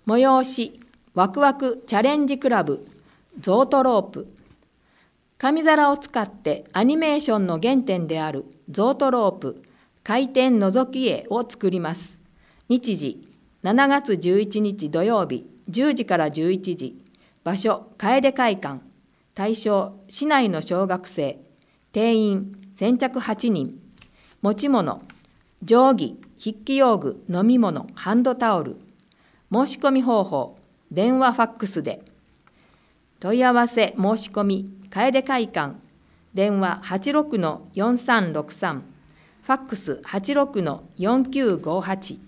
催しワクワクチャレンジクラブゾートロープ。紙皿を使ってアニメーションの原点であるゾートロープ回転のぞき絵を作ります。日時7月11日土曜日10時から11時。場所楓会館。対象市内の小学生。定員先着8人。持ち物定規、筆記用具、飲み物、ハンドタオル。申し込み方法電話ファックスで。問い合わせ申し込み楓会館。電話86-4363。ファックス86-4958。